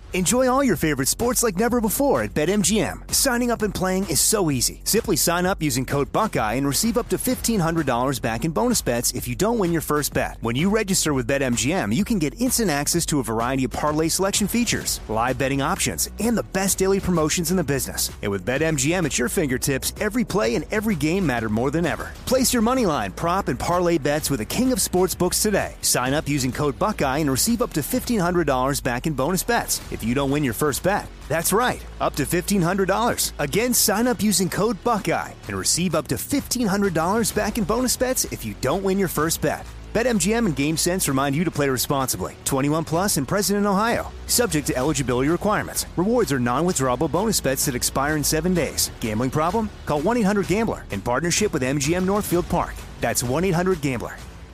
Enjoy all your favorite sports like never before at BetMGM. Signing up and playing is so easy. Simply sign up using code Buckeye and receive up to $1,500 back in bonus bets if you don't win your first bet. When you register with BetMGM, you can get instant access to a variety of parlay selection features, live betting options, and the best daily promotions in the business. And with BetMGM at your fingertips, every play and every game matter more than ever. Place your moneyline, prop, and parlay bets with the king of sportsbooks today. Sign up using code Buckeye and receive up to $1,500 back in bonus bets if you don't win your first bet. That's right, up to $1,500. Again, sign up using code Buckeye and receive up to $1,500 back in bonus bets if you don't win your first bet. BetMGM and GameSense remind you to play responsibly. 21 plus and present in Ohio. Subject to eligibility requirements. Rewards are non-withdrawable bonus bets that expire in 7 days. Gambling problem? Call 1-800-GAMBLER in partnership with MGM Northfield Park. That's 1-800-GAMBLER.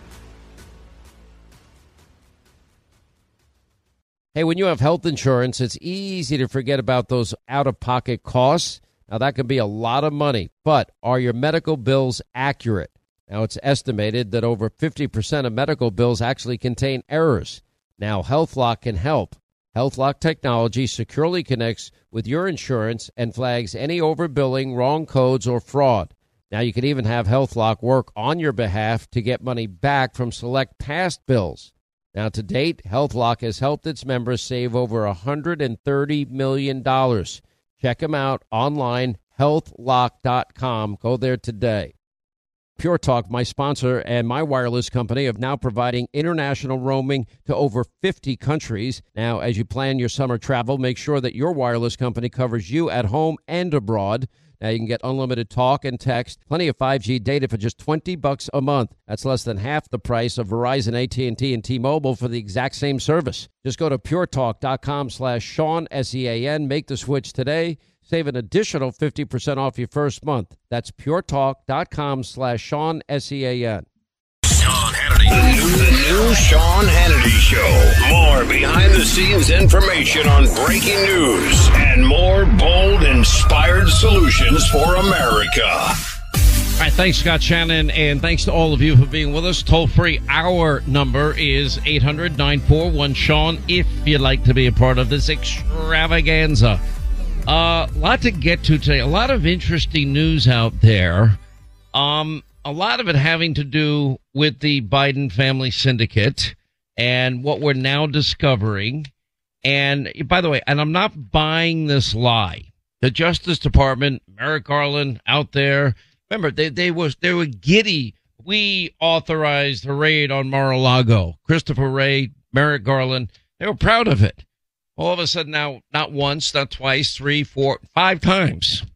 Hey, when you have health insurance, it's easy to forget about those out-of-pocket costs. Now, that can be a lot of money, but are your medical bills accurate? Now, it's estimated that over 50% of medical bills actually contain errors. Now, HealthLock can help. HealthLock technology securely connects with your insurance and flags any overbilling, wrong codes, or fraud. Now, you can even have HealthLock work on your behalf to get money back from select past bills. Now, to date, HealthLock has helped its members save over $130 million. Check them out online, healthlock.com. Go there today. Pure Talk, my sponsor and my wireless company, are now providing international roaming to over 50 countries. Now, as you plan your summer travel, make sure that your wireless company covers you at home and abroad. Now, you can get unlimited talk and text, plenty of 5G data for just $20 a month. That's less than half the price of Verizon, AT&T, and T-Mobile for the exact same service. Just go to puretalk.com/Sean, S-E-A-N. Make the switch today. Save an additional 50% off your first month. That's puretalk.com/Sean, S-E-A-N. Sean Hannity. The new Sean Hannity Show. More behind-the-scenes information on breaking news and more bold, inspired solutions for America. All right, thanks, Scott Shannon, and thanks to all of you for being with us. Toll-free, our number is 800-941-SEAN if you'd like to be a part of this extravaganza. A lot to get to today. A lot of interesting news out there. A lot of it having to do with the Biden family syndicate and what we're now discovering. And by the way, and I'm not buying this lie. The Justice Department, Merrick Garland out there. Remember, they were giddy. We authorized the raid on Mar-a-Lago. Christopher Wray, Merrick Garland, they were proud of it. All of a sudden now, not once, not twice, 3, 4, 5 times.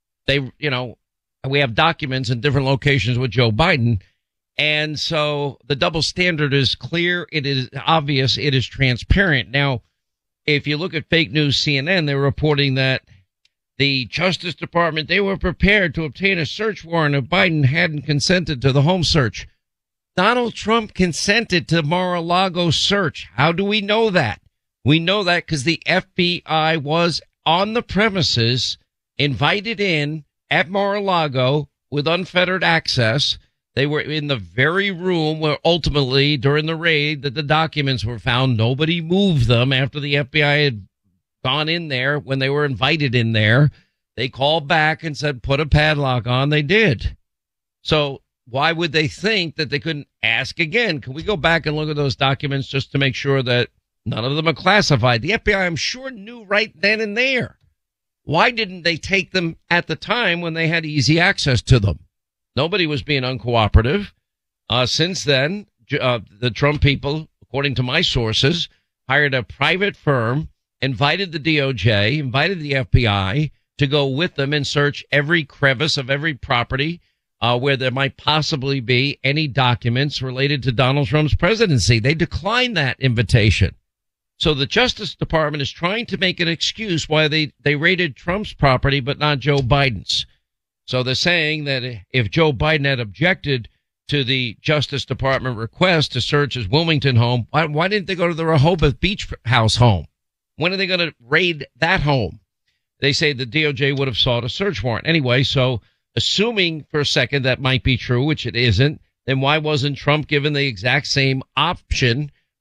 We have documents in different locations with Joe Biden. And so the double standard is clear. It is obvious. It is transparent. Now, if you look at fake news CNN, they're reporting that the Justice Department, they were prepared to obtain a search warrant if Biden hadn't consented to the home search. Donald Trump consented to the Mar-a-Lago search. How do we know that? We know that because the FBI was on the premises, invited in at Mar-a-Lago with unfettered access. They were in the very room where ultimately, during the raid, that the documents were found. Nobody moved them after the FBI had gone in there. When they were invited in there, they called back and said, put a padlock on. They did. So why would they think that they couldn't ask again? Can we go back and look at those documents just to make sure that none of them are classified? The FBI, I'm sure, knew right then and there. Why didn't they take them at the time when they had easy access to them? Nobody was being uncooperative. Since then, the Trump people, according to my sources, hired a private firm, invited the DOJ, invited the FBI to go with them and search every crevice of every property where there might possibly be any documents related to Donald Trump's presidency. They declined that invitation. So the Justice Department is trying to make an excuse why they raided Trump's property but not Joe Biden's. So they're saying that if Joe Biden had objected to the Justice Department request to search his Wilmington home, why didn't they go to the Rehoboth Beach House home? When are they going to raid that home? They say the DOJ would have sought a search warrant. Anyway, so assuming for a second that might be true, which it isn't, then why wasn't Trump given the exact same option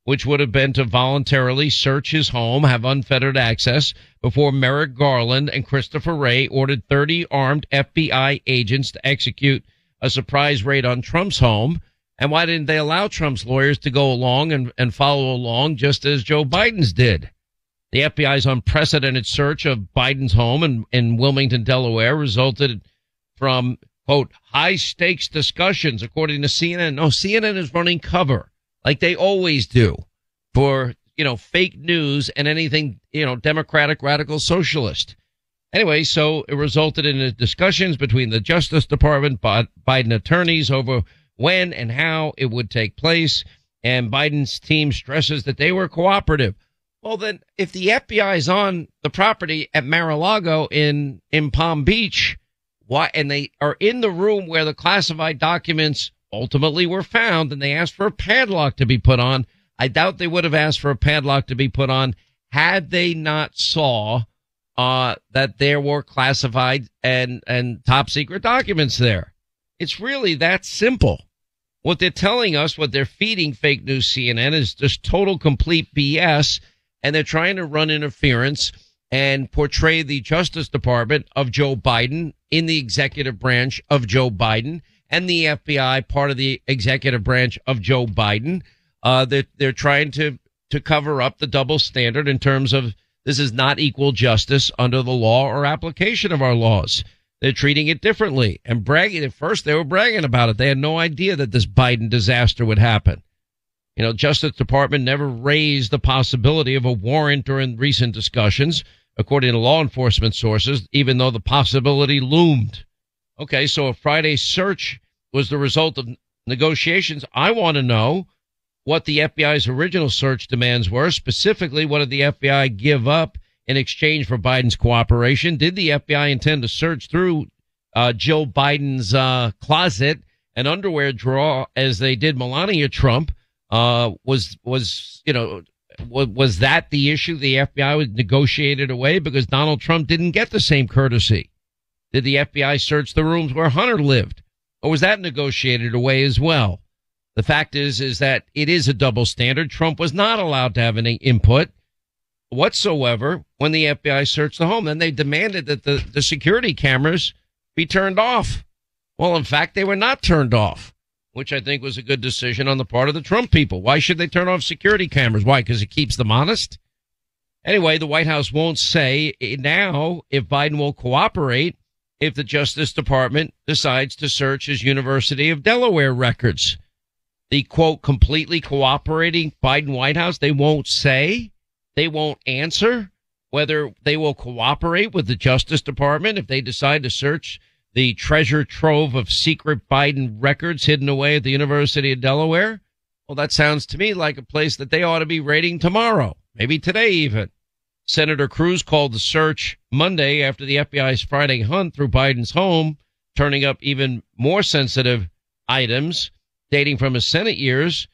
which would have been to voluntarily search his home, have unfettered access, before Merrick Garland and Christopher Wray ordered 30 armed FBI agents to execute a surprise raid on Trump's home. And why didn't they allow Trump's lawyers to go along and follow along just as Joe Biden's did? The FBI's unprecedented search of Biden's home in Wilmington, Delaware, resulted from, quote, high-stakes discussions, according to CNN. No, CNN is running cover, like they always do, for, fake news and anything, Democratic radical socialist. Anyway, so it resulted in discussions between the Justice Department, Biden attorneys over when and how it would take place, and Biden's team stresses that they were cooperative. Well, then, if the FBI is on the property at Mar-a-Lago in Palm Beach, why, and they are in the room where the classified documents ultimately were found, and they asked for a padlock to be put on, I doubt they would have asked for a padlock to be put on had they not saw that there were classified and top secret documents there. It's really that simple. What they're telling us, what they're feeding fake news CNN is just total complete BS. And they're trying to run interference and portray the Justice Department of Joe Biden in the executive branch of Joe Biden and the FBI part of the executive branch of Joe Biden. They're trying to cover up the double standard in terms of this is not equal justice under the law or application of our laws. They're treating it differently and bragging. At first, they were bragging about it. They had no idea that this Biden disaster would happen. Justice Department never raised the possibility of a warrant during recent discussions, according to law enforcement sources, even though the possibility loomed. Okay, so if Friday's search was the result of negotiations, I want to know what the FBI's original search demands were. Specifically, what did the FBI give up in exchange for Biden's cooperation? Did the FBI intend to search through Jill Biden's closet and underwear drawer as they did Melania Trump? Was that the issue? The FBI was negotiated away because Donald Trump didn't get the same courtesy. Did the FBI search the rooms where Hunter lived, or was that negotiated away as well? The fact is that it is a double standard. Trump was not allowed to have any input whatsoever when the FBI searched the home. Then they demanded that the security cameras be turned off. Well, in fact, they were not turned off, which I think was a good decision on the part of the Trump people. Why should they turn off security cameras? Why? Because it keeps them honest? Anyway, the White House won't say now if Biden will cooperate if the Justice Department decides to search his University of Delaware records. The, quote, completely cooperating Biden White House, they won't say, they won't answer whether they will cooperate with the Justice Department if they decide to search the treasure trove of secret Biden records hidden away at the University of Delaware. Well, that sounds to me like a place that they ought to be raiding tomorrow, maybe today even. Senator Cruz called the search Monday after the FBI's Friday hunt through Biden's home, turning up even more sensitive items dating from his Senate years,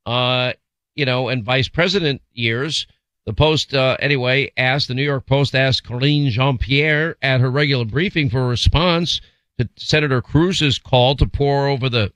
and vice president years. The Post, the New York Post asked Karine Jean-Pierre at her regular briefing for a response to Senator Cruz's call to pour over the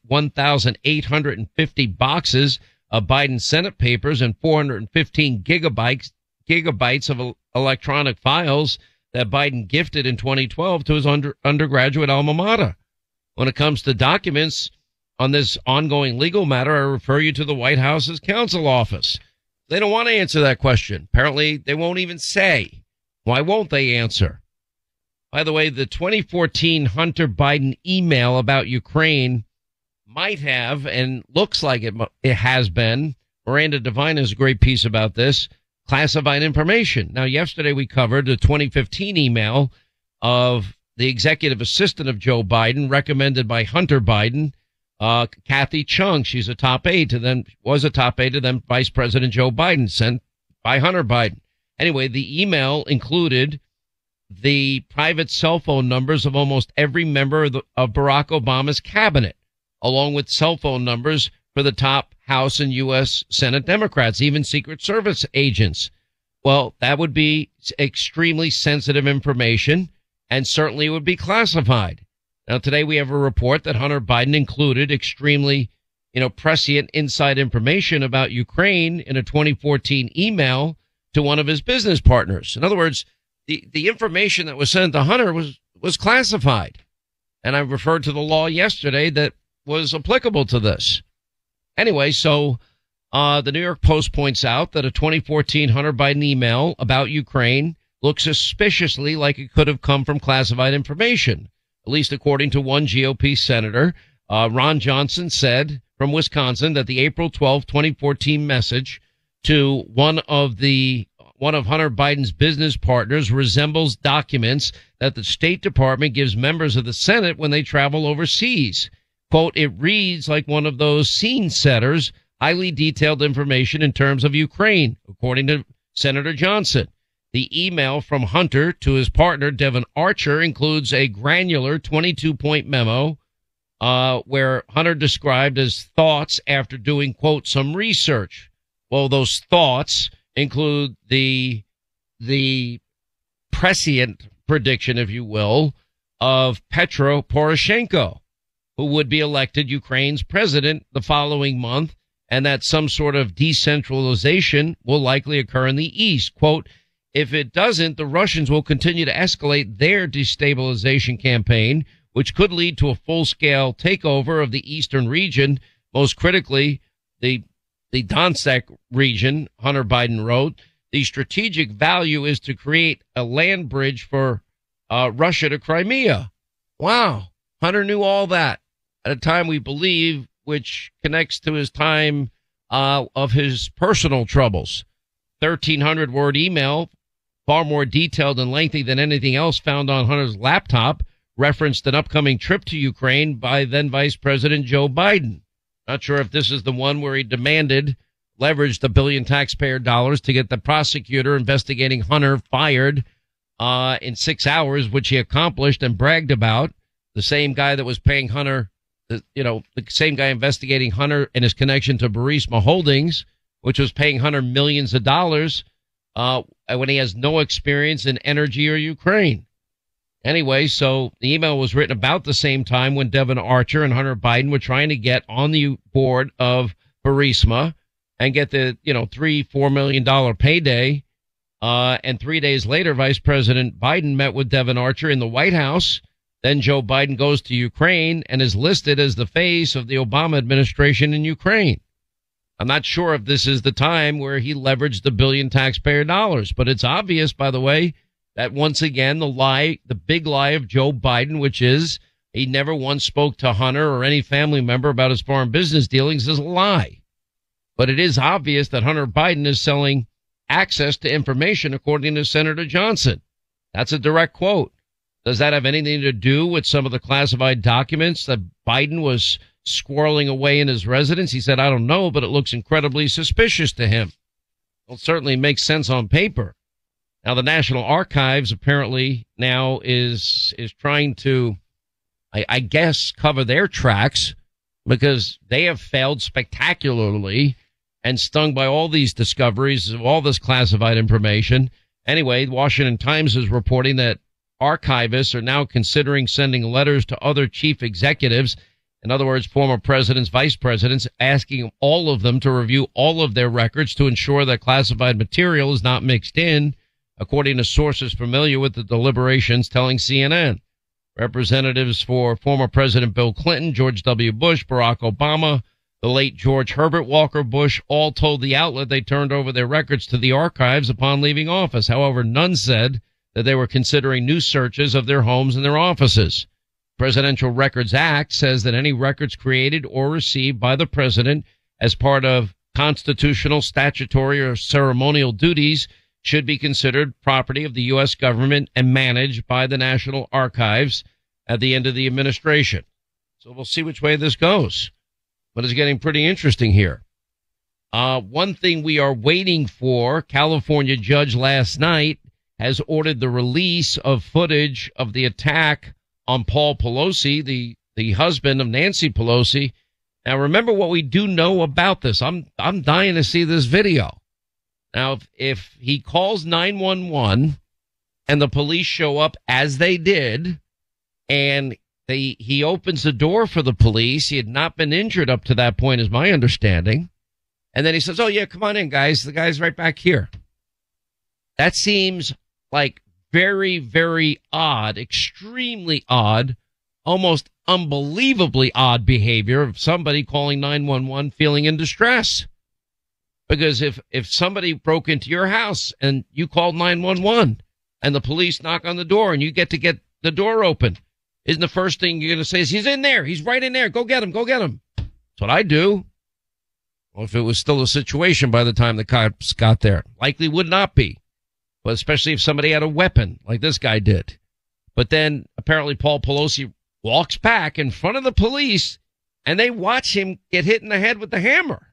1,850 boxes of Biden Senate papers and 415 gigabytes of electronic files that Biden gifted in 2012 to his undergraduate alma mater. When it comes to documents on this ongoing legal matter, I refer you to the White House's counsel office. They don't want to answer that question. Apparently, they won't even say. Why won't they answer? By the way, the 2014 Hunter Biden email about Ukraine might have, and looks like it has been, Miranda Devine has a great piece about this, classified information. Now, yesterday we covered the 2015 email of the executive assistant of Joe Biden, recommended by Hunter Biden, Kathy Chung. She's a top aide to them, was a top aide to them, Vice President Joe Biden, sent by Hunter Biden. Anyway, the email included the private cell phone numbers of almost every member of Barack Obama's cabinet, along with cell phone numbers for the top House and U.S. Senate Democrats, even Secret Service agents. Well, that would be extremely sensitive information and certainly would be classified. Now, today we have a report that Hunter Biden included extremely prescient inside information about Ukraine in a 2014 email to one of his business partners. In other words, the information that was sent to Hunter was classified. And I referred to the law yesterday that was applicable to this. Anyway, so the New York Post points out that a 2014 Hunter Biden email about Ukraine looks suspiciously like it could have come from classified information, at least according to one GOP senator. Ron Johnson said from Wisconsin that the April 12, 2014 message to one of Hunter Biden's business partners resembles documents that the State Department gives members of the Senate when they travel overseas. Quote, it reads like one of those scene setters, highly detailed information in terms of Ukraine, according to Senator Johnson. The email from Hunter to his partner, Devon Archer, includes a granular 22-point memo where Hunter described his thoughts after doing, quote, some research. Well, those thoughts include the prescient prediction, if you will, of Petro Poroshenko, who would be elected Ukraine's president the following month, and that some sort of decentralization will likely occur in the East. Quote, if it doesn't, the Russians will continue to escalate their destabilization campaign, which could lead to a full-scale takeover of the eastern region, most critically, the Donetsk region, Hunter Biden wrote. The strategic value is to create a land bridge for Russia to Crimea. Wow. Hunter knew all that at a time, we believe, which connects to his time of his personal troubles. 1,300-word email, far more detailed and lengthy than anything else found on Hunter's laptop, referenced an upcoming trip to Ukraine by then Vice President Joe Biden. Not sure if this is the one where he leveraged $1 billion taxpayer dollars to get the prosecutor investigating Hunter fired in 6 hours, which he accomplished and bragged about. The same guy that was paying Hunter, the same guy investigating Hunter and his connection to Burisma Holdings, which was paying Hunter millions of dollars when he has no experience in energy or Ukraine. Anyway, so the email was written about the same time when Devon Archer and Hunter Biden were trying to get on the board of Burisma and get the, $3-4 million payday. And 3 days later, Vice President Biden met with Devon Archer in the White House. Then Joe Biden goes to Ukraine and is listed as the face of the Obama administration in Ukraine. I'm not sure if this is the time where he leveraged the $1 billion taxpayer dollars, but it's obvious, by the way, that once again, the big lie of Joe Biden, which is he never once spoke to Hunter or any family member about his foreign business dealings, is a lie. But it is obvious that Hunter Biden is selling access to information, according to Senator Johnson. That's a direct quote. Does that have anything to do with some of the classified documents that Biden was squirreling away in his residence? He said, I don't know, but it looks incredibly suspicious to him. Well, it certainly makes sense on paper. Now, the National Archives apparently now is trying to, I guess, cover their tracks because they have failed spectacularly and stung by all these discoveries of all this classified information. Anyway, the Washington Times is reporting that archivists are now considering sending letters to other chief executives, in other words, former presidents, vice presidents, asking all of them to review all of their records to ensure that classified material is not mixed in, according to sources familiar with the deliberations telling CNN. Representatives for former President Bill Clinton, George W. Bush, Barack Obama, the late George Herbert Walker Bush all told the outlet they turned over their records to the archives upon leaving office. However, none said that they were considering new searches of their homes and their offices. Presidential Records Act says that any records created or received by the president as part of constitutional, statutory, or ceremonial duties should be considered property of the U.S. government and managed by the National Archives at the end of the administration. So we'll see which way this goes. But it's getting pretty interesting here. One thing we are waiting for, California judge last night has ordered the release of footage of the attack on Paul Pelosi, the husband of Nancy Pelosi. Now, remember what we do know about this. I'm dying to see this video. Now, if he calls 911 and the police show up as they did, and he opens the door for the police. He had not been injured up to that point, is my understanding. And then he says, "Oh, yeah, come on in, guys. The guy's right back here." That seems like very, very odd, extremely odd, almost unbelievably odd behavior of somebody calling 911 feeling in distress. Because if somebody broke into your house and you called 911 and the police knock on the door and you get the door open, isn't the first thing you're going to say is, "He's in there. He's right in there. Go get him. Go get him." That's what I do. Well, if it was still a situation by the time the cops got there, likely would not be. But especially if somebody had a weapon like this guy did. But then apparently Paul Pelosi walks back in front of the police and they watch him get hit in the head with the hammer.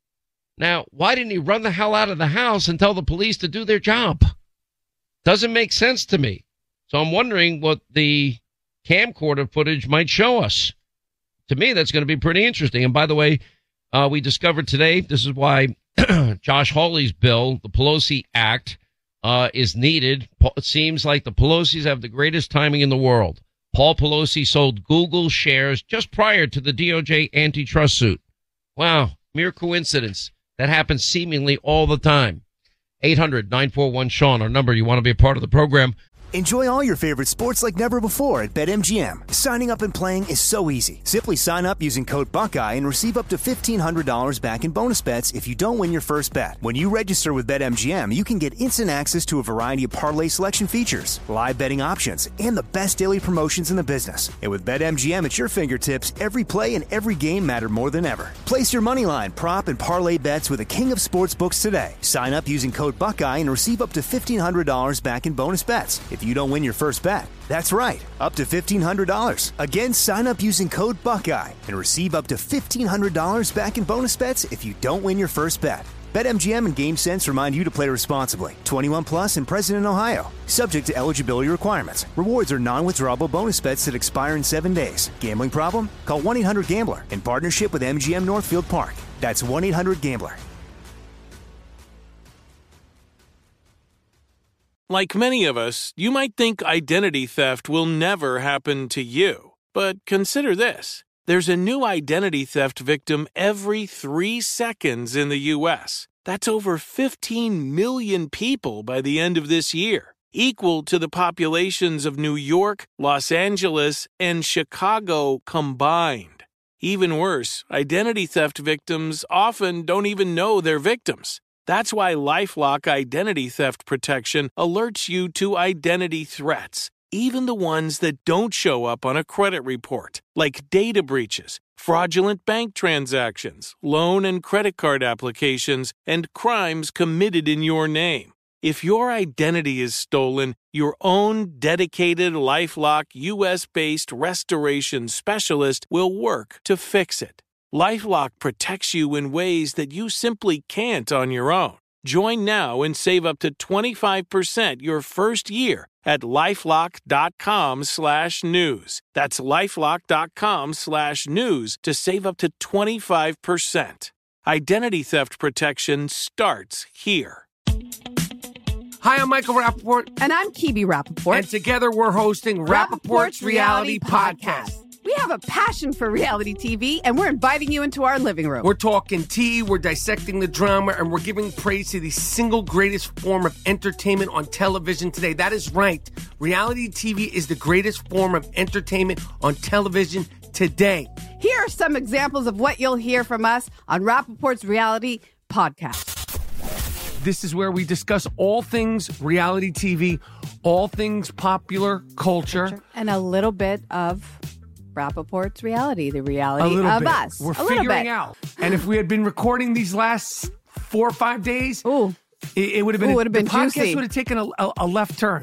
Now, why didn't he run the hell out of the house and tell the police to do their job? Doesn't make sense to me. So I'm wondering what the camcorder footage might show us. To me, that's going to be pretty interesting. And by the way, we discovered today, this is why Josh Hawley's bill, the Pelosi Act, is needed. It seems like the Pelosi's have the greatest timing in the world. Paul Pelosi sold Google shares just prior to the DOJ antitrust suit. Wow, mere coincidence. That happens seemingly all the time. 800-941-SEAN, our number. You want to be a part of the program. Enjoy all your favorite sports like never before at BetMGM. Signing up and playing is so easy. Simply sign up using code Buckeye and receive up to $1,500 back in bonus bets if you don't win your first bet. When you register with BetMGM, you can get instant access to a variety of parlay selection features, live betting options, and the best daily promotions in the business. And with BetMGM at your fingertips, every play and every game matter more than ever. Place your moneyline, prop, and parlay bets with the king of sportsbooks today. Sign up using code Buckeye and receive up to $1,500 back in bonus bets if you don't win your first bet. That's right, up to $1,500. Again, sign up using code Buckeye and receive up to $1,500 back in bonus bets if you don't win your first bet. BetMGM and GameSense remind you to play responsibly. 21 plus and present in Ohio. Subject to eligibility requirements. Rewards are non-withdrawable bonus bets that expire in 7 days. Gambling problem? Call 1-800-GAMBLER in partnership with MGM Northfield Park. That's 1-800-GAMBLER. Like many of us, you might think identity theft will never happen to you. But consider this. There's a new identity theft victim every 3 seconds in the U.S. That's over 15 million people by the end of this year, equal to the populations of New York, Los Angeles, and Chicago combined. Even worse, identity theft victims often don't even know they're victims. That's why LifeLock Identity Theft Protection alerts you to identity threats, even the ones that don't show up on a credit report, like data breaches, fraudulent bank transactions, loan and credit card applications, and crimes committed in your name. If your identity is stolen, your own dedicated LifeLock U.S.-based restoration specialist will work to fix it. LifeLock protects you in ways that you simply can't on your own. Join now and save up to 25% your first year at LifeLock.com/news. That's LifeLock.com/news to save up to 25%. Identity theft protection starts here. Hi, I'm Michael Rappaport. And I'm Kibi Rappaport. And together we're hosting Rappaport's Reality Podcast. We have a passion for reality TV, and we're inviting you into our living room. We're talking tea, we're dissecting the drama, and we're giving praise to the single greatest form of entertainment on television today. That is right. Reality TV is the greatest form of entertainment on television today. Here are some examples of what you'll hear from us on Rappaport's Reality Podcast. This is where we discuss all things reality TV, all things popular culture. And a little bit of Rappaport's reality, the reality of bit. us. We're figuring out. And if we had been recording these last 4 or 5 days, it would have been, the podcast juicy. would have taken a left turn.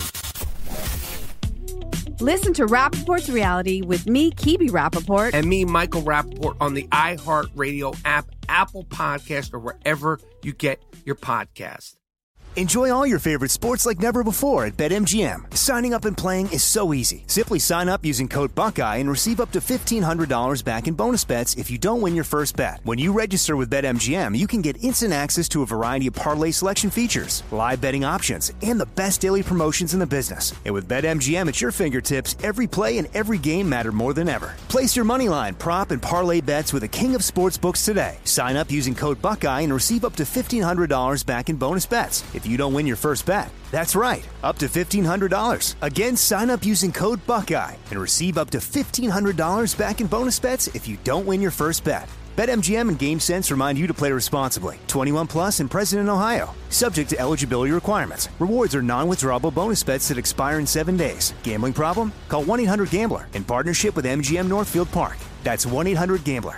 Listen to Rappaport's Reality with me, Kibi Rappaport. And me, Michael Rappaport, on the iHeartRadio app, Apple Podcast, or wherever you get your podcast. Enjoy all your favorite sports like never before at BetMGM. Signing up and playing is so easy. Simply sign up using code Buckeye and receive up to $1,500 back in bonus bets if you don't win your first bet. When you register with BetMGM, you can get instant access to a variety of parlay selection features, live betting options, and the best daily promotions in the business. And with BetMGM at your fingertips, every play and every game matter more than ever. Place your moneyline, prop, and parlay bets with the king of sportsbooks today. Sign up using code Buckeye and receive up to $1,500 back in bonus bets if you don't win your first bet. That's right, up to $1,500. Again, sign up using code Buckeye and receive up to $1,500 back in bonus bets if you don't win your first bet. BetMGM and GameSense remind you to play responsibly. 21 plus and present in Ohio. Subject to eligibility requirements. Rewards are non-withdrawable bonus bets that expire in 7 days. Gambling problem? Call 1-800-GAMBLER in partnership with MGM Northfield Park. That's 1-800-GAMBLER.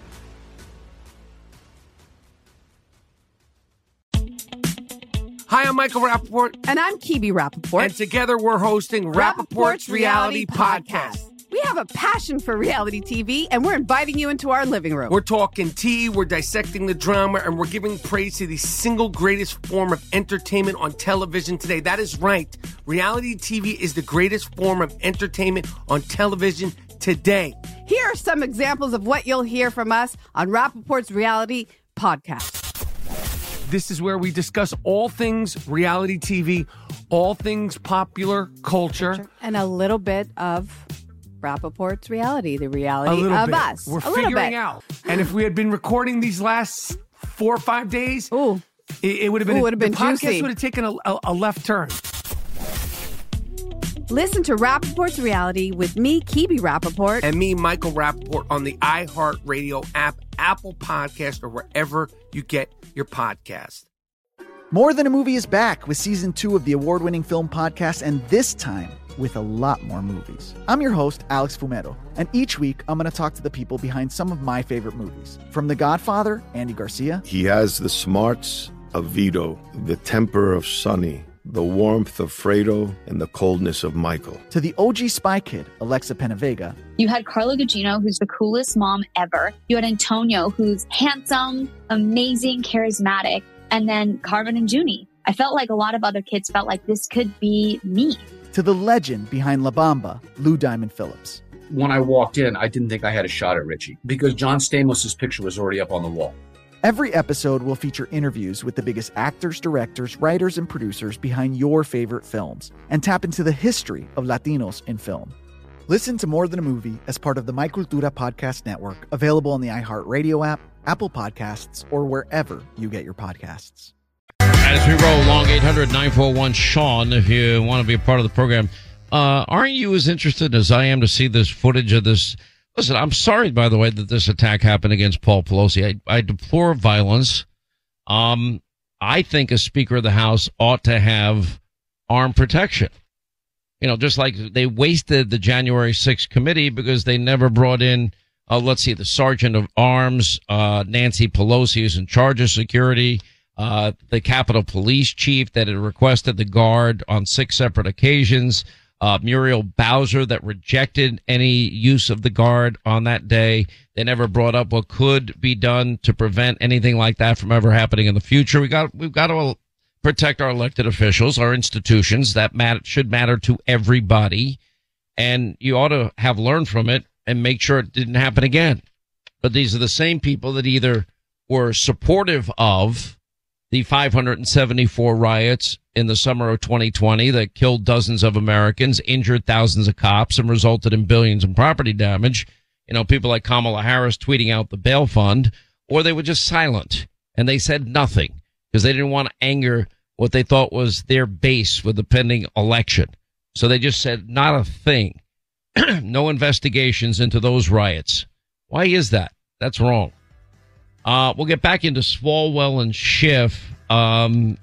Hi, I'm Michael Rappaport. And I'm Kibi Rappaport. And together we're hosting Rappaport's Reality Podcast. We have a passion for reality TV, and we're inviting you into our living room. We're talking tea, we're dissecting the drama, and we're giving praise to the single greatest form of entertainment on television today. That is right. Reality TV is the greatest form of entertainment on television today. Here are some examples of what you'll hear from us on Rappaport's Reality Podcast. This is where we discuss all things reality TV, all things popular culture. And a little bit of Rappaport's reality, the reality of us. We're figuring out. And if we had been recording these last 4 or 5 days, it would have been, the podcast juicy. Would have taken a left turn. Listen to Rappaport's Reality with me, Kibi Rappaport. And me, Michael Rappaport, on the iHeartRadio app, Apple Podcast, or wherever you get your podcast. More Than a Movie is back with Season 2 of the award-winning film podcast, and this time with a lot more movies. I'm your host, Alex Fumero, and each week I'm going to talk to the people behind some of my favorite movies. From The Godfather, Andy Garcia. He has the smarts of Vito, the temper of Sonny, the warmth of Fredo, and the coldness of Michael. To the OG Spy Kid, Alexa Penavega. You had Carla Gugino, who's the coolest mom ever. You had Antonio, who's handsome, amazing, charismatic. And then Carmen and Junie. I felt like a lot of other kids felt like this could be me. To the legend behind La Bamba, Lou Diamond Phillips. When I walked in, I didn't think I had a shot at Richie because John Stamos' picture was already up on the wall. Every episode will feature interviews with the biggest actors, directors, writers, and producers behind your favorite films and tap into the history of Latinos in film. Listen to More Than a Movie as part of the My Cultura Podcast Network, available on the iHeartRadio app, Apple Podcasts, or wherever you get your podcasts. As we roll along, 800-941-SEAN, if you want to be a part of the program. Aren't you as interested as I am to see this footage of this? Listen, I'm sorry, by the way, that this attack happened against Paul Pelosi. I deplore violence. I think a Speaker of the House ought to have armed protection. You know, just like they wasted the January 6th committee because they never brought in, the Sergeant of Arms, Nancy Pelosi, who's in charge of security, the Capitol Police Chief that had requested the guard on 6 separate occasions, Muriel Bowser that rejected any use of the guard on that day. They never brought up what could be done to prevent anything like that from ever happening in the future. We've got to protect our elected officials, our institutions. That should matter to everybody. And you ought to have learned from it and make sure it didn't happen again. But these are the same people that either were supportive of the 574 riots in the summer of 2020 that killed dozens of Americans, injured thousands of cops, and resulted in billions in property damage. You know, people like Kamala Harris tweeting out the bail fund, or they were just silent and they said nothing because they didn't want to anger what they thought was their base with the pending election. So they just said not a thing. No investigations into those riots. Why is that? That's wrong. We'll get back into Swalwell and Schiff. And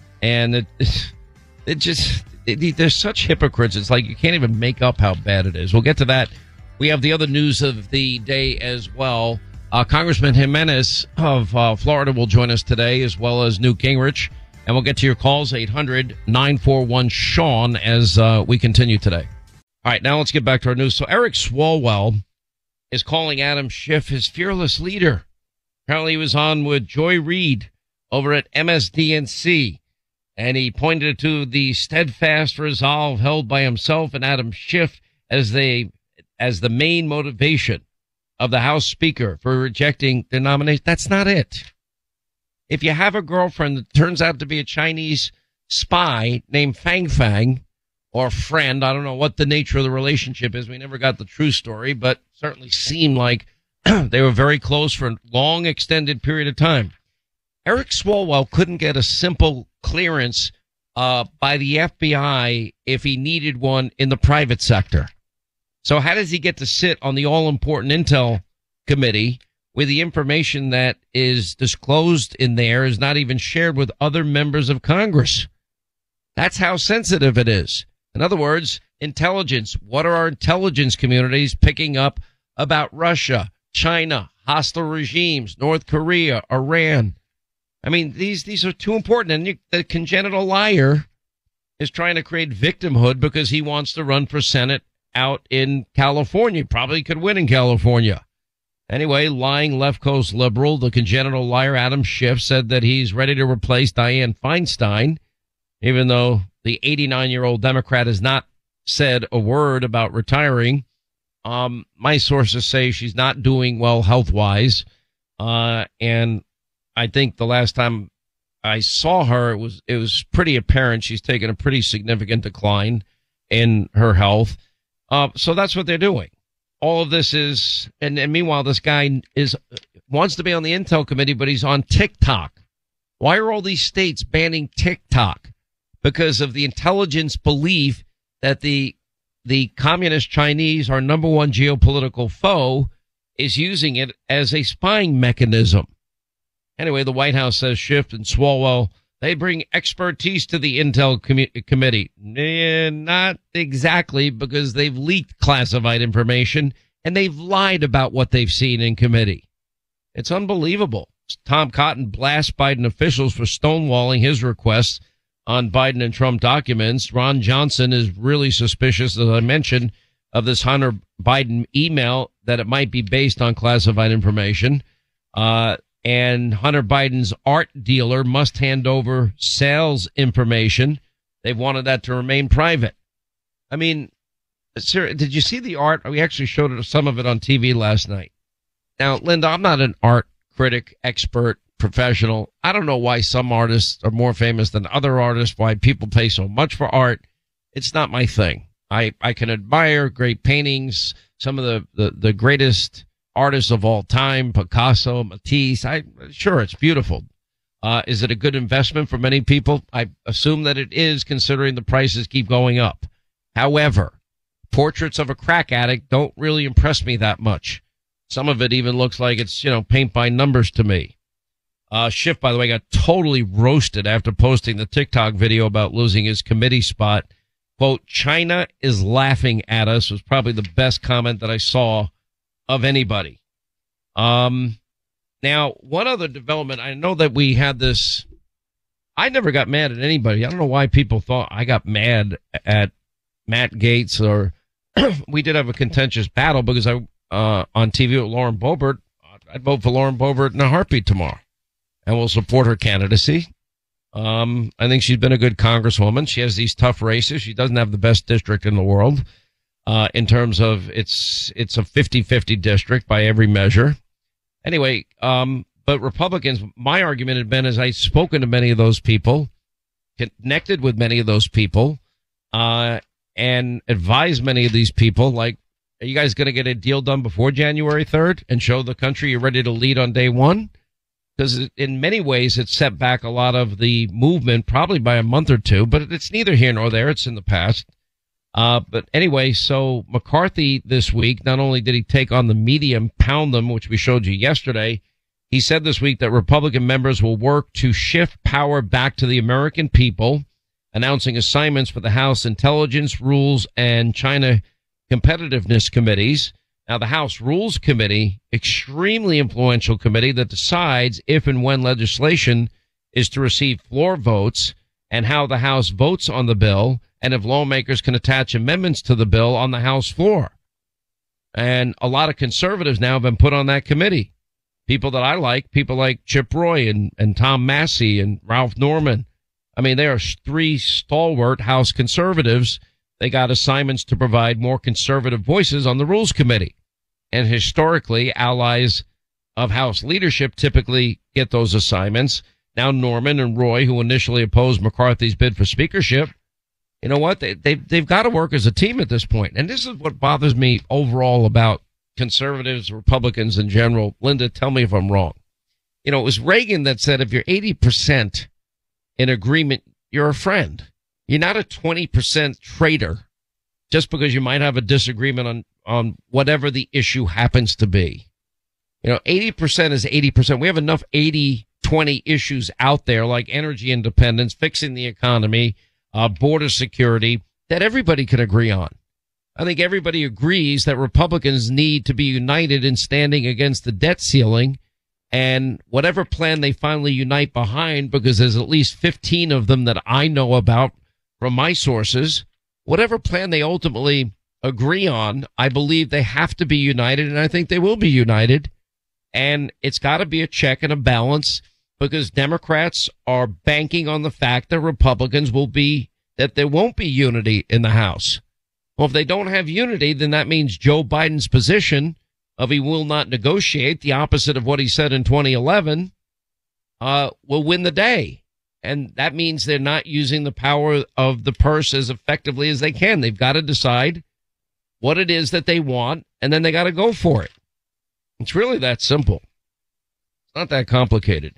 they're such hypocrites. It's like you can't even make up how bad it is. We'll get to that. We have the other news of the day as well. Congressman Jimenez of Florida will join us today, as well as Newt Gingrich. And we'll get to your calls, 800-941-SEAN, as we continue today. All right, now let's get back to our news. So Eric Swalwell is calling Adam Schiff his fearless leader. Apparently he was on with Joy Reid over at MSDNC. And he pointed to the steadfast resolve held by himself and Adam Schiff as the main motivation of the House Speaker for rejecting the nomination. That's not it. If you have a girlfriend that turns out to be a Chinese spy named Fang Fang, or friend, I don't know what the nature of the relationship is. We never got the true story, but certainly seemed like they were very close for a long, extended period of time. Eric Swalwell couldn't get a simple clearance by the FBI if he needed one in the private sector. So how does he get to sit on the all-important Intel Committee where the information that is disclosed in there is not even shared with other members of Congress? That's how sensitive it is. In other words, intelligence. What are our intelligence communities picking up about Russia, China, hostile regimes, North Korea, Iran? I mean, these are too important. And the congenital liar is trying to create victimhood because he wants to run for Senate out in California. Probably could win in California. Anyway, lying left coast liberal, the congenital liar Adam Schiff said that he's ready to replace Dianne Feinstein, even though the 89-year-old Democrat has not said a word about retiring. My sources say she's not doing well health-wise. And I think the last time I saw her, it was pretty apparent she's taken a pretty significant decline in her health. So that's what they're doing. All of this is, and meanwhile, this guy wants to be on the Intel Committee, but he's on TikTok. Why are all these states banning TikTok? Because of the intelligence belief that the communist Chinese, our number one geopolitical foe, is using it as a spying mechanism. Anyway, the White House says Schiff and Swalwell, they bring expertise to the Intel Committee. Not exactly, because they've leaked classified information and they've lied about what they've seen in committee. It's unbelievable. Tom Cotton blasts Biden officials for stonewalling his requests on Biden and Trump documents. Ron Johnson is really suspicious, as I mentioned, of this Hunter Biden email, that it might be based on classified information. And Hunter Biden's art dealer must hand over sales information. They've wanted that to remain private. I mean, sir, did you see the art? We actually showed some of it on TV last night. Now, Linda, I'm not an art critic, expert, professional. I don't know why some artists are more famous than other artists, why people pay so much for art. It's not my thing. I can admire great paintings, some of the greatest artists of all time, Picasso, Matisse. Sure, it's beautiful. Is it a good investment for many people? I assume that it is, considering the prices keep going up. However, portraits of a crack addict don't really impress me that much. Some of it even looks like it's, paint by numbers to me. Schiff, by the way, got totally roasted after posting the TikTok video about losing his committee spot. Quote, China is laughing at us was probably the best comment that I saw of anybody. Now, one other development, I know that we had this, I never got mad at anybody. I don't know why people thought I got mad at Matt Gaetz, or we did have a contentious battle because I, on TV with Lauren Boebert, I'd vote for Lauren Boebert in a heartbeat tomorrow, and we'll support her candidacy. I think she's been a good congresswoman. She has these tough races. She doesn't have the best district in the world. In terms of it's a 50-50 district by every measure. Anyway, but Republicans, my argument had been, as I've spoken to many of those people, connected with many of those people, and advised many of these people, like, are you guys going to get a deal done before January 3rd and show the country you're ready to lead on day one? Because in many ways, it's set back a lot of the movement, probably by a month or two, but it's neither here nor there. It's in the past. But anyway, so McCarthy this week, not only did he take on the media and pound them, which we showed you yesterday, he said this week that Republican members will work to shift power back to the American people, announcing assignments for the House Intelligence, Rules, and China Competitiveness Committees. Now, the House Rules Committee, extremely influential committee that decides if and when legislation is to receive floor votes and how the House votes on the bill, and if lawmakers can attach amendments to the bill on the House floor. And a lot of conservatives now have been put on that committee. People that I like, people like Chip Roy and Tom Massey and Ralph Norman. I mean, there are three stalwart House conservatives. They got assignments to provide more conservative voices on the Rules Committee. And historically, allies of House leadership typically get those assignments. Now Norman and Roy, who initially opposed McCarthy's bid for speakership, you know what? They've got to work as a team at this point. And this is what bothers me overall about conservatives, Republicans in general. Linda, tell me if I'm wrong. You know, it was Reagan that said if you're 80% in agreement, you're a friend. You're not a 20% traitor just because you might have a disagreement on whatever the issue happens to be. You know, 80% is 80%. We have enough 80-20 issues out there like energy independence, fixing the economy, border security, that everybody can agree on. I think everybody agrees that Republicans need to be united in standing against the debt ceiling and whatever plan they finally unite behind, because there's at least 15 of them that I know about from my sources. Whatever plan they ultimately agree on, I believe they have to be united, and I think they will be united. And it's got to be a check and a balance, because Democrats are banking on the fact that Republicans that there won't be unity in the House. Well, if they don't have unity, then that means Joe Biden's position of he will not negotiate, the opposite of what he said in 2011, will win the day. And that means they're not using the power of the purse as effectively as they can. They've got to decide what it is that they want, and then they got to go for it. It's really that simple. It's not that complicated.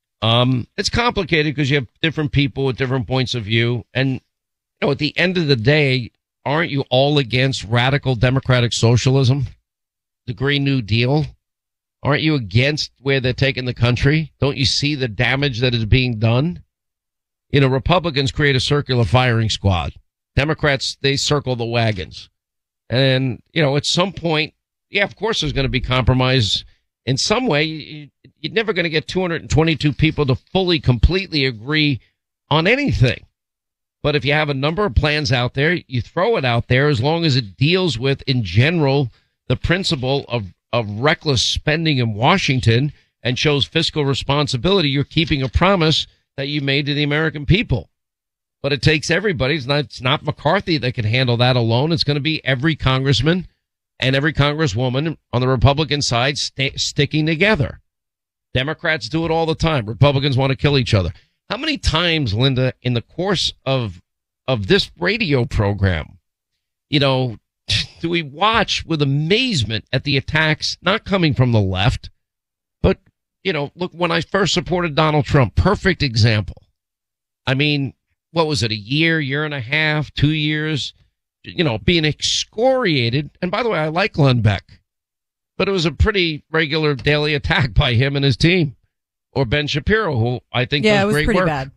It's complicated because you have different people with different points of view. And, you know, at the end of the day, aren't you all against radical democratic socialism? The Green New Deal? Aren't you against where they're taking the country? Don't you see the damage that is being done? You know, Republicans create a circular firing squad. Democrats, they circle the wagons. And, you know, at some point, yeah, of course there's going to be compromise in some way. You're never going to get 222 people to fully, completely agree on anything. But if you have a number of plans out there, you throw it out there as long as it deals with, in general, the principle of reckless spending in Washington and shows fiscal responsibility. You're keeping a promise that you made to the American people. But it takes everybody. It's not McCarthy that can handle that alone. It's going to be every congressman and every congresswoman on the Republican side sticking together. Democrats do it all the time. Republicans want to kill each other. How many times, Linda, in the course of this radio program, you know, do we watch with amazement at the attacks, not coming from the left, but, you know, look, when I first supported Donald Trump, perfect example. I mean, what was it, a year and a half, 2 years, you know, being excoriated. And by the way, I like Glenn Beck, but it was a pretty regular daily attack by him and his team. Or Ben Shapiro, who I think does great work. Yeah, it was pretty bad.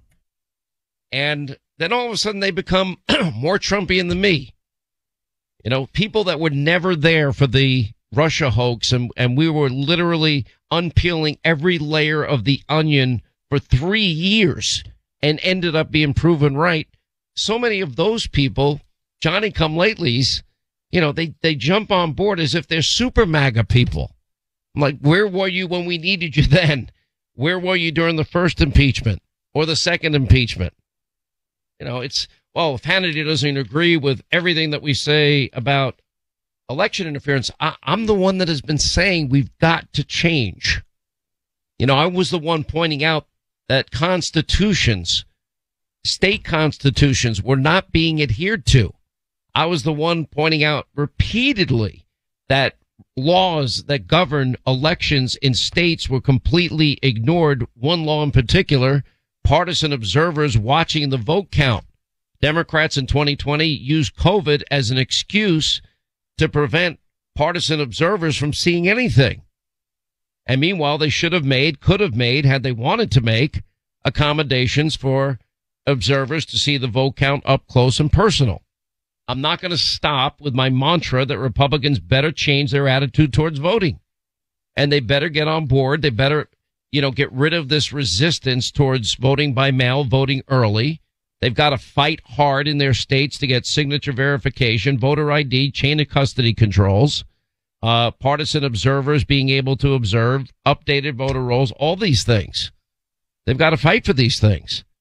And then all of a sudden they become more Trumpian than me. You know, people that were never there for the Russia hoax, and we were literally unpeeling every layer of the onion for 3 years and ended up being proven right. So many of those people, Johnny-come-latelys, you know, they jump on board as if they're super MAGA people. I'm like, where were you when we needed you then? Where were you during the first impeachment or the second impeachment? You know, it's, well, if Hannity doesn't agree with everything that we say about election interference, I'm the one that has been saying we've got to change. You know, I was the one pointing out that constitutions, state constitutions, were not being adhered to. I was the one pointing out repeatedly that laws that govern elections in states were completely ignored. One law in particular, partisan observers watching the vote count. Democrats in 2020 used COVID as an excuse to prevent partisan observers from seeing anything. And meanwhile, they could have made, had they wanted to make, accommodations for observers to see the vote count up close and personal. I'm not going to stop with my mantra that Republicans better change their attitude towards voting. And they better get on board. They better, you know, get rid of this resistance towards voting by mail, voting early. They've got to fight hard in their states to get signature verification, voter ID, chain of custody controls, partisan observers being able to observe, updated voter rolls, all these things. They've got to fight for these things.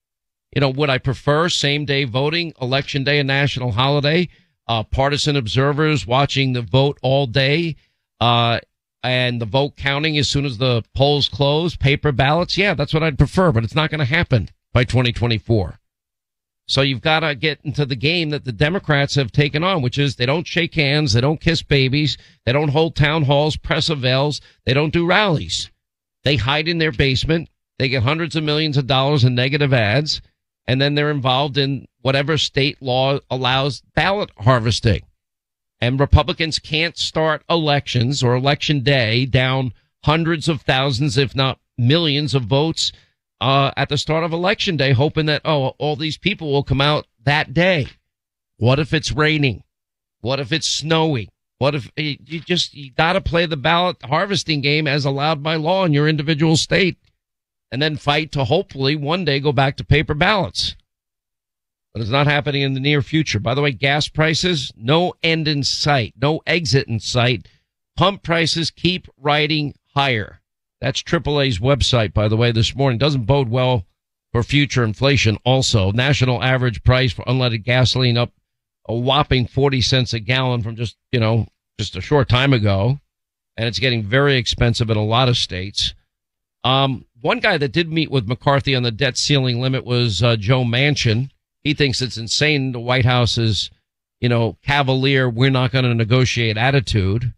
Would I prefer same-day voting, Election Day, a national holiday, partisan observers watching the vote all day, and the vote counting as soon as the polls close, paper ballots? Yeah, that's what I'd prefer, but it's not going to happen by 2024. So you've got to get into the game that the Democrats have taken on, which is they don't shake hands, they don't kiss babies, they don't hold town halls, press avails, they don't do rallies. They hide in their basement, they get hundreds of millions of dollars in negative ads, and then they're involved in whatever state law allows ballot harvesting. And Republicans can't start elections or election day down hundreds of thousands, if not millions of votes at the start of election day, hoping that, all these people will come out that day. What if it's raining? What if it's snowy? What if you got to play the ballot harvesting game as allowed by law in your individual state, and then fight to hopefully one day go back to paper ballots. But it's not happening in the near future. By the way, gas prices, no end in sight, no exit in sight. Pump prices keep riding higher. That's AAA's website, by the way, this morning. Doesn't bode well for future inflation. Also, national average price for unleaded gasoline up a whopping 40 cents a gallon from just a short time ago. And it's getting very expensive in a lot of states. One guy that did meet with McCarthy on the debt ceiling limit was Joe Manchin. He thinks it's insane. The White House's, cavalier, we're not going to negotiate attitude.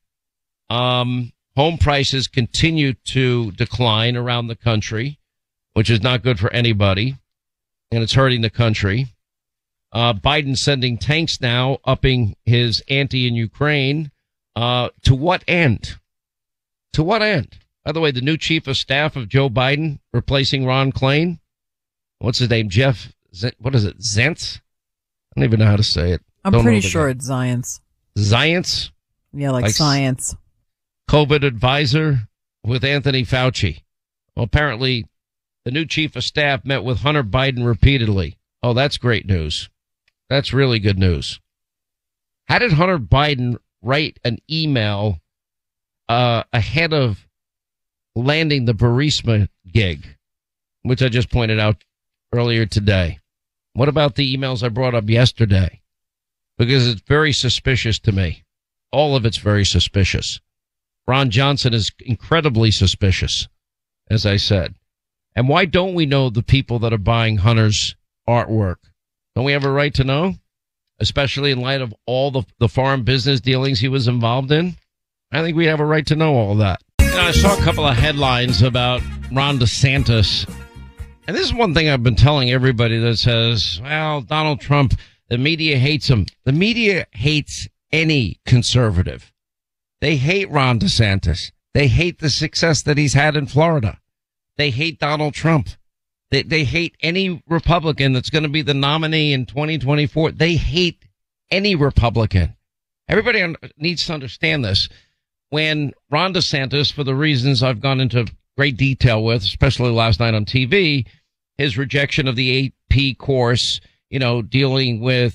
Home prices continue to decline around the country, which is not good for anybody, and it's hurting the country. Biden sending tanks now, upping his ante in Ukraine. To what end? To what end? By the way, the new chief of staff of Joe Biden, replacing Ron Klain. What's his name? What is it? Zentz? I don't even know how to say it. I'm pretty sure it's Zients. Zients? Yeah, like science. COVID advisor with Anthony Fauci. Well, apparently the new chief of staff met with Hunter Biden repeatedly. Oh, that's great news. That's really good news. How did Hunter Biden write an email ahead of landing the Burisma gig, which I just pointed out earlier today? What about the emails I brought up yesterday? Because it's very suspicious to me. All of it's very suspicious. Ron Johnson is incredibly suspicious, as I said. And why don't we know the people that are buying Hunter's artwork? Don't we have a right to know? Especially in light of all the foreign business dealings he was involved in? I think we have a right to know all that. I saw a couple of headlines about Ron DeSantis. And this is one thing I've been telling everybody that says, well, Donald Trump, the media hates him. The media hates any conservative. They hate Ron DeSantis. They hate the success that he's had in Florida. They hate Donald Trump. They hate any Republican that's going to be the nominee in 2024. They hate any Republican. Everybody needs to understand this. When Ron DeSantis, for the reasons I've gone into great detail with, especially last night on TV, his rejection of the AP course, dealing with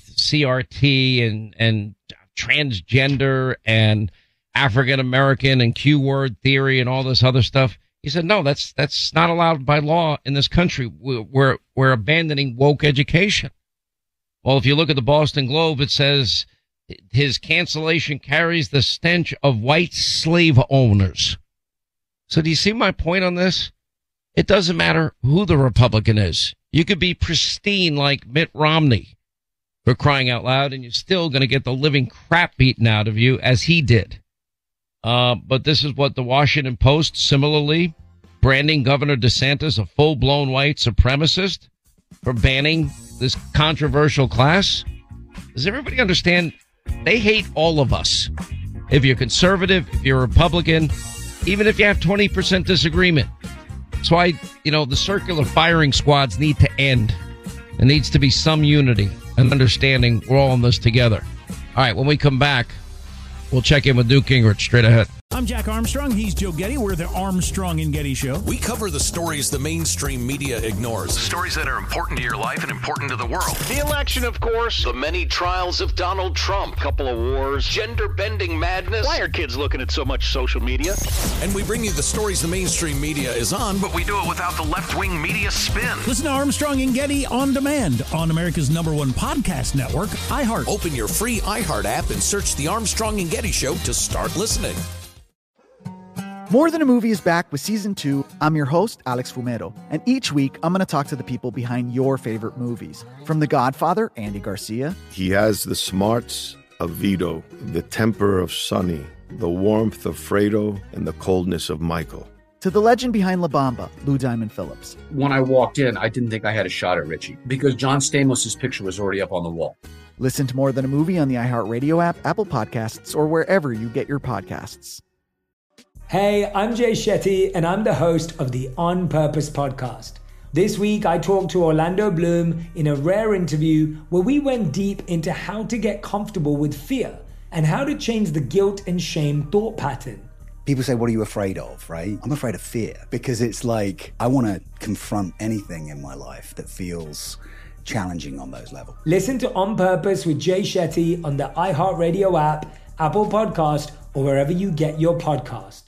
CRT and transgender and African American and Q word theory and all this other stuff. He said, no, that's not allowed by law in this country. We're abandoning woke education. Well, if you look at the Boston Globe, it says his cancellation carries the stench of white slave owners. So do you see my point on this? It doesn't matter who the Republican is. You could be pristine like Mitt Romney, for crying out loud, and you're still going to get the living crap beaten out of you as he did. But this is what the Washington Post, similarly, branding Governor DeSantis a full-blown white supremacist for banning this controversial class. Does everybody understand? They hate all of us. If you're conservative, if you're Republican, even if you have 20% disagreement. That's why, the circular firing squads need to end. There needs to be some unity and understanding. We're all in this together. All right, when we come back, we'll check in with Newt Gingrich straight ahead. I'm Jack Armstrong. He's Joe Getty. We're the Armstrong and Getty Show. We cover the stories the mainstream media ignores. Stories that are important to your life and important to the world. The election, of course. The many trials of Donald Trump. Couple of wars. Gender-bending madness. Why are kids looking at so much social media? And we bring you the stories the mainstream media is on, but we do it without the left-wing media spin. Listen to Armstrong and Getty on demand on America's #1 podcast network, iHeart. Open your free iHeart app and search the Armstrong and Getty Show to start listening. More Than a Movie is back with Season 2. I'm your host, Alex Fumero, and each week I'm going to talk to the people behind your favorite movies. From The Godfather, Andy Garcia. He has the smarts of Vito, the temper of Sonny, the warmth of Fredo, and the coldness of Michael. To the legend behind La Bamba, Lou Diamond Phillips. When I walked in, I didn't think I had a shot at Richie because John Stamos' picture was already up on the wall. Listen to More Than a Movie on the iHeartRadio app, Apple Podcasts, or wherever you get your podcasts. Hey, I'm Jay Shetty, and I'm the host of the On Purpose podcast. This week, I talked to Orlando Bloom in a rare interview where we went deep into how to get comfortable with fear and how to change the guilt and shame thought pattern. People say, what are you afraid of, right? I'm afraid of fear because it's like I want to confront anything in my life that feels challenging on those levels. Listen to On Purpose with Jay Shetty on the iHeartRadio app, Apple Podcast, or wherever you get your podcast.